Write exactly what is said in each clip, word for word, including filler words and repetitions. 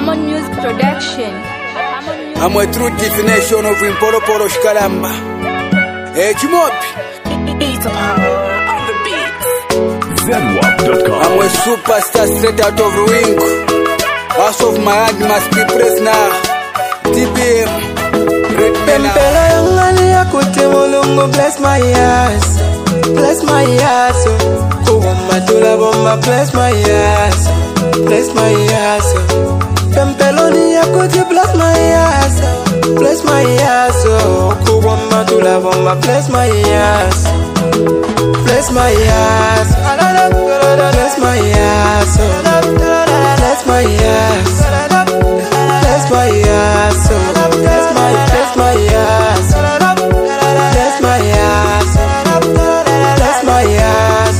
Harmon Music Production. I'm a true definition of Impolo Polo Shkalamba. Hey, Chimopi. Beats of power on the beats. Zedwap dot com. I'm a superstar straight out of Ruingo. House of my hand must be pressed now. T B M. Red Pempela yangani ya kuti mulungu bless my ass. Bless my ass. Kuwamba tula bomba bless my ass. Bless my ass. Pempeloni ya kuti bless my ass. Bless my ass. Kuwamba tula bomba bless my ass. Bless my ass. Bless my ass. Bless my ass. Bless my ass. Bless my bless my ass. Bless my ass. Bless my ass.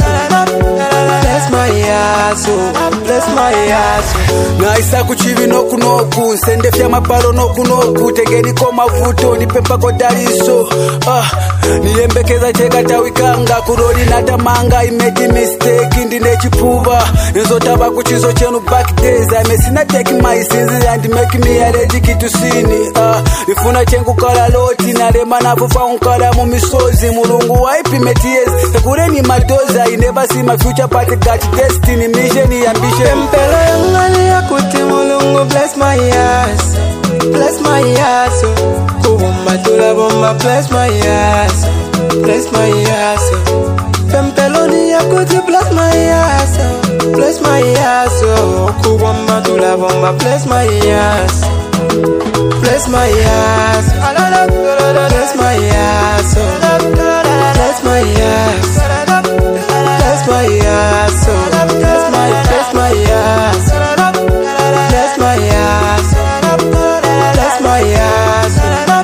Bless my ass. Bless my ass. Naisa kuchivi noku noku sende fya maparo noku noku tegeni ko mavuto ni pepa ko daliso ah niyembekeza cheka tawikanga kuroli natamanga I made a mistake ndine chipuva nzotaba kuchizo chenu back days I may not take my sins and make me allergic to sin ah nifuna chengu kala loti na lema nafufa unkala mu misozi mulungu wipe me tears takureni madoza I never see my future but got destiny mission ambition Pempela yangani ya kuti mulungu bless my ass. Bless my ass. Kuwamba tula bomba bless my ass. Bless my ass. Pempeloni ya kuti bless my ass. Bless my ass. Kuwamba tula bomba bless my ass. Bless my ass. Bless my ass. Bless my ass. Bless my ass. Bless my bless my ass. Bless my ass. Bless my ass.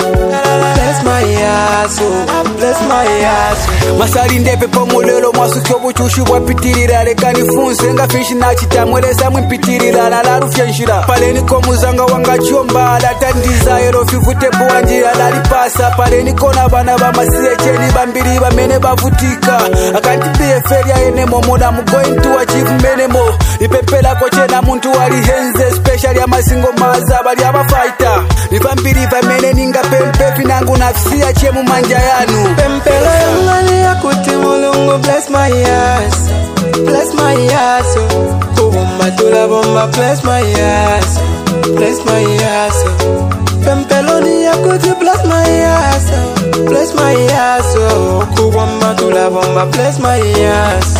Bless my ass. Bless my ass. Masari ndepe pomulelo mwasukyo buchushi bwapitirira leka nifunze nga fishi na chitamweleza mwipitirira la la rufya nshira paleni ko muzanga wanga chomba latandiza ero fivute buwanjira lali pasa paleni kona bana ba masiye cheni bambiri bamene bavutika akanti be feria ene momoda mu going to achieve menemo ipepela ko chena muntu wali henze special ya masingo maza bali aba fighter nibambiri bamene ninga pempe pinangu nafsia chemu manja yanu Pempela yangani ya kuti mulungu bless my ass. Bless my ass. Kuwamba tula bomba bless my ass. Bless my ass. Pempeloni ya kuti bless my ass. Bless my ass. Kuwamba tula bomba bless my ass.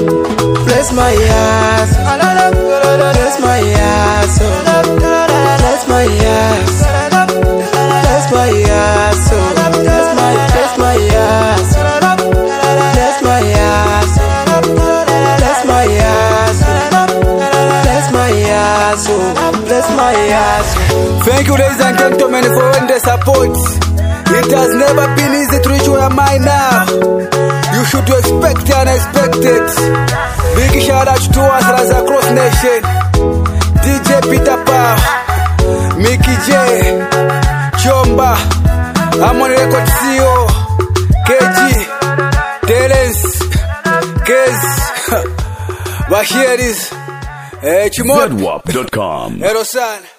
Bless my ass. Bless my ass. Bless my ass. Bless my ass. Bless my bless my ass. Bless my ass. Bless my ass. Bless my ass. Bless my ass. Thank you ladies and gentlemen for the support. It has never been easy to reach where am I now. You should expect the unexpected. Big shout out to us as across nation. D J Peter Power, Mickey J, Chomba, Harmon Record C E O, K G, Terence, Kez, Bashiris, eh, Chimopi, Zedwap dot com. Erosan.